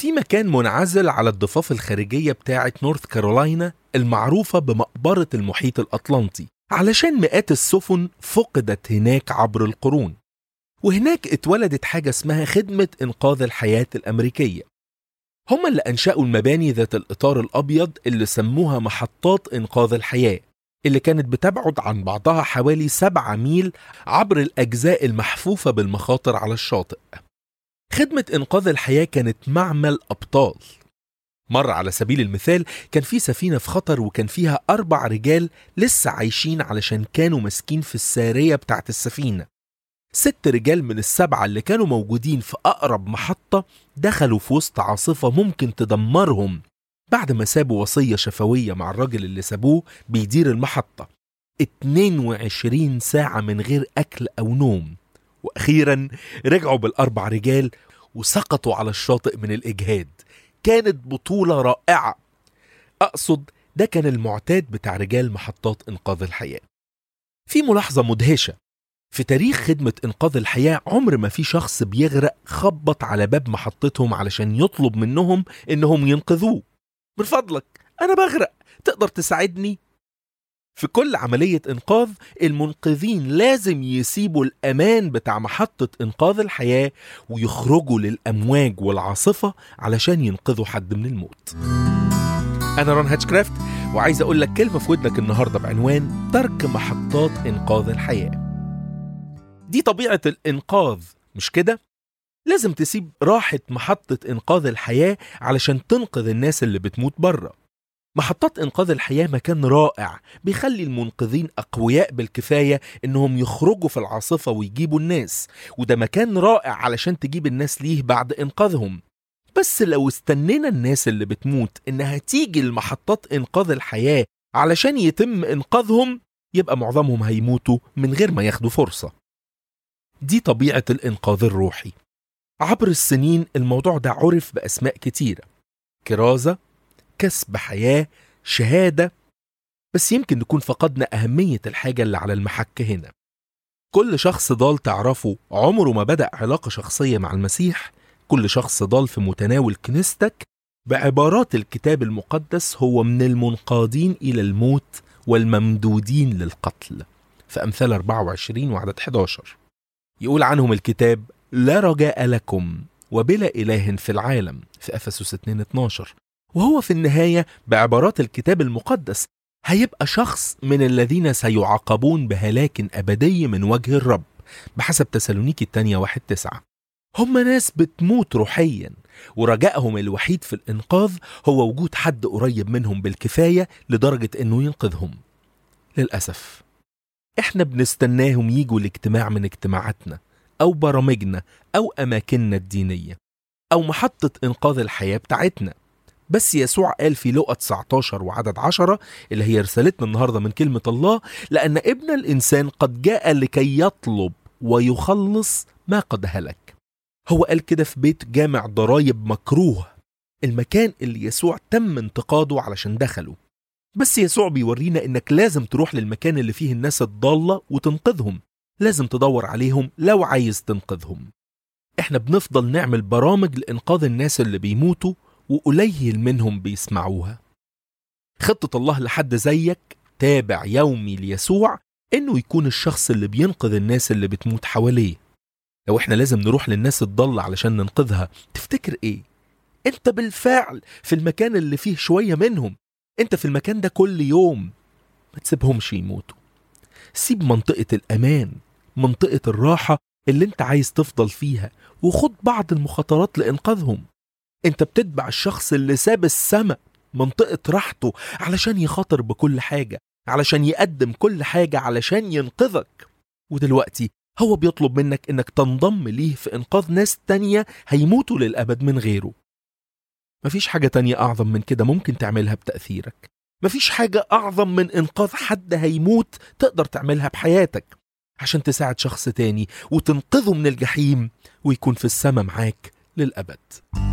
في مكان منعزل على الضفاف الخارجية بتاعة نورث كارولاينا المعروفة بمقبرة المحيط الأطلنطي، علشان مئات السفن فقدت هناك عبر القرون. وهناك اتولدت حاجة اسمها خدمة إنقاذ الحياة الأمريكية. هم اللي أنشأوا المباني ذات الإطار الأبيض اللي سموها محطات إنقاذ الحياة، اللي كانت بتبعد عن بعضها حوالي 7 ميل عبر الأجزاء المحفوفة بالمخاطر على الشاطئ. خدمة إنقاذ الحياة كانت معمل أبطال. مرة على سبيل المثال كان في سفينة في خطر وكان فيها 4 رجال لسه عايشين علشان كانوا ماسكين في السارية بتاعت السفينة. 6 رجال من ال7 اللي كانوا موجودين في أقرب محطة دخلوا في وسط عاصفة ممكن تدمرهم بعد ما سابوا وصية شفوية مع الراجل اللي سابوه بيدير المحطة. 22 ساعة من غير أكل أو نوم. وأخيرا رجعوا بال4 رجال وسقطوا على الشاطئ من الإجهاد. كانت بطولة رائعة. أقصد ده كان المعتاد بتاع رجال محطات إنقاذ الحياة. في ملاحظة مدهشة: في تاريخ خدمة إنقاذ الحياة عمر ما في شخص بيغرق خبط على باب محطتهم علشان يطلب منهم إنهم ينقذوه. من فضلك أنا بغرق، تقدر تساعدني؟ في كل عملية إنقاذ المنقذين لازم يسيبوا الأمان بتاع محطة إنقاذ الحياة ويخرجوا للأمواج والعاصفة علشان ينقذوا حد من الموت. أنا رون هاتشكرافت، وعايز أقول لك كلمة في ودنك النهاردة بعنوان ترك محطات إنقاذ الحياة. دي طبيعة الإنقاذ، مش كده؟ لازم تسيب راحة محطة إنقاذ الحياة علشان تنقذ الناس اللي بتموت بره. محطات إنقاذ الحياة مكان رائع بيخلي المنقذين أقوياء بالكفاية إنهم يخرجوا في العاصفة ويجيبوا الناس، وده مكان رائع علشان تجيب الناس ليه بعد إنقاذهم. بس لو استنينا الناس اللي بتموت إنها تيجي لمحطات إنقاذ الحياة علشان يتم إنقاذهم، يبقى معظمهم هيموتوا من غير ما ياخدوا فرصة. دي طبيعة الإنقاذ الروحي. عبر السنين الموضوع ده عرف بأسماء كتيرة: كرازة، كسب حياة، شهادة. بس يمكن نكون فقدنا أهمية الحاجة اللي على المحك هنا. كل شخص ضال تعرفه عمره ما بدأ علاقة شخصية مع المسيح. كل شخص ضال في متناول كنيستك بعبارات الكتاب المقدس هو من المنقادين إلى الموت والممدودين للقتل. في أمثال 24 وعدد 11 يقول عنهم الكتاب: لا رجاء لكم وبلا إله في العالم. في أفسس 2:12. وهو في النهاية بعبارات الكتاب المقدس هيبقى شخص من الذين سيعاقبون بهلاك أبدي من وجه الرب، بحسب تسالونيكي الثانية 1:9. هم ناس بتموت روحيا، ورجائهم الوحيد في الإنقاذ هو وجود حد قريب منهم بالكفاية لدرجة إنه ينقذهم. للأسف إحنا بنستناهم يجوا لاجتماع من اجتماعاتنا أو برامجنا أو أماكننا الدينية أو محطة إنقاذ الحياة بتاعتنا. بس يسوع قال في لوقا 19 وعدد 10 اللي هي رسالتنا النهاردة من كلمة الله: لأن ابن الإنسان قد جاء لكي يطلب ويخلص ما قد هلك. هو قال كده في بيت جامع ضرايب مكروه، المكان اللي يسوع تم انتقاده علشان دخله. بس يسوع بيورينا إنك لازم تروح للمكان اللي فيه الناس الضالة وتنقذهم. لازم تدور عليهم لو عايز تنقذهم. احنا بنفضل نعمل برامج لإنقاذ الناس اللي بيموتوا وقليل منهم بيسمعوها. خطة الله لحد زيك تابع يومي ليسوع إنه يكون الشخص اللي بينقذ الناس اللي بتموت حواليه. لو احنا لازم نروح للناس الضالة علشان ننقذها، تفتكر ايه؟ انت بالفعل في المكان اللي فيه شوية منهم. انت في المكان ده كل يوم. ما تسيبهمش يموتوا. سيب منطقة الأمان، منطقة الراحة اللي انت عايز تفضل فيها، وخد بعض المخاطرات لإنقاذهم. انت بتتبع الشخص اللي ساب السماء منطقة راحته علشان يخاطر بكل حاجة، علشان يقدم كل حاجة علشان ينقذك. ودلوقتي هو بيطلب منك انك تنضم ليه في إنقاذ ناس تانية هيموتوا للأبد من غيره. مفيش حاجة تانية أعظم من كده ممكن تعملها بتأثيرك. مفيش حاجة أعظم من إنقاذ حد هيموت تقدر تعملها بحياتك عشان تساعد شخص تاني وتنقذه من الجحيم ويكون في السماء معاك للأبد.